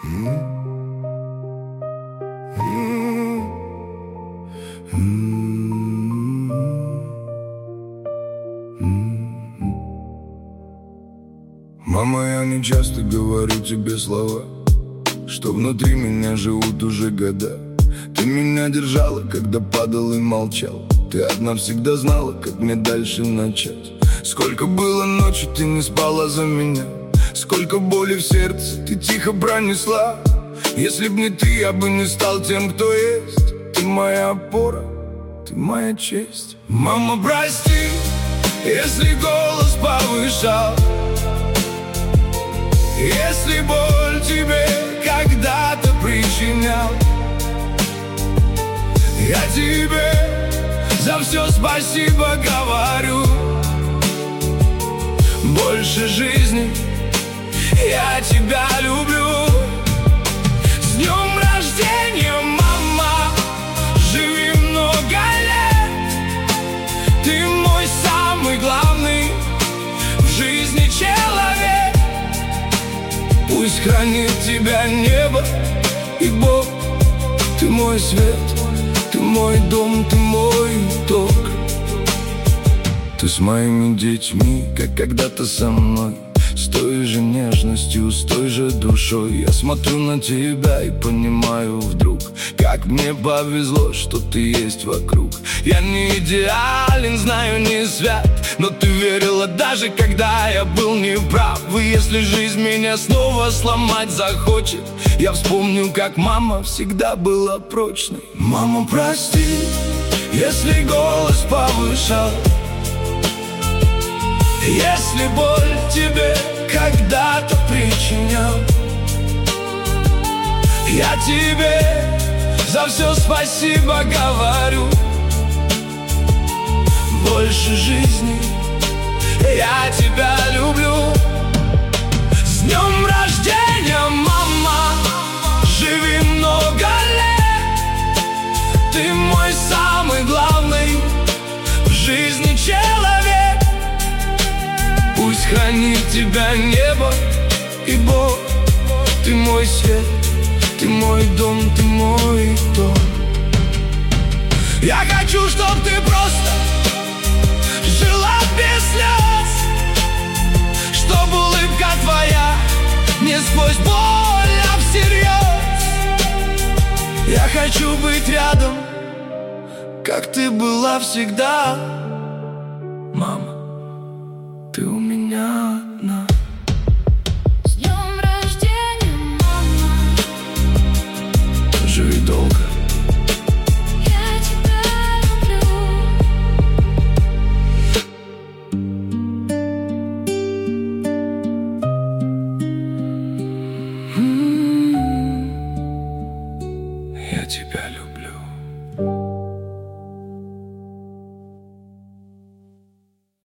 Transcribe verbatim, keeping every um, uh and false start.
Мама, я не часто говорю тебе слова, что внутри меня живут уже года. Ты меня держала, когда падал и молчал. Ты одна всегда знала, как мне дальше начать. Сколько было ночи, ты не спала за меня. Сколько боли в сердце ты тихо пронесла. Если б не ты, я бы не стал тем, кто есть. Ты моя опора, ты моя честь. Мама, прости, если голос повышал, если боль тебе когда-то причинял. Я тебе за все спасибо говорю. Больше жизни я тебя люблю. С днем рождения, мама, живи много лет. Ты мой самый главный в жизни человек. Пусть хранит тебя небо и Бог. Ты мой свет, ты мой дом, ты мой ток. Ты с моими детьми, как когда-то со мной, с той же нежностью, с той же душой. Я смотрю на тебя и понимаю вдруг, как мне повезло, что ты есть вокруг. Я не идеален, знаю, не свят, но ты верила даже когда я был неправ. И если жизнь меня снова сломать захочет, я вспомню, как мама всегда была прочной. Мама, прости, если голос повышал, если боль тебе когда-то причинял. Я тебе за все спасибо говорю. Больше жизни я тебя люблю. С днем рождения, мама, живи много лет. Ты мой самый главный в жизни человек. Пусть хранит тебя небо и Бог. Ты мой свет, ты мой дом, ты мой дом. Я хочу, чтоб ты просто жила без слез, чтоб улыбка твоя не сквозь боль, а всерьез. Я хочу быть рядом, как ты была всегда. Мама, ты у меня одна. С днем рождения, мама, живи долго. я тебя люблю. Я тебя люблю.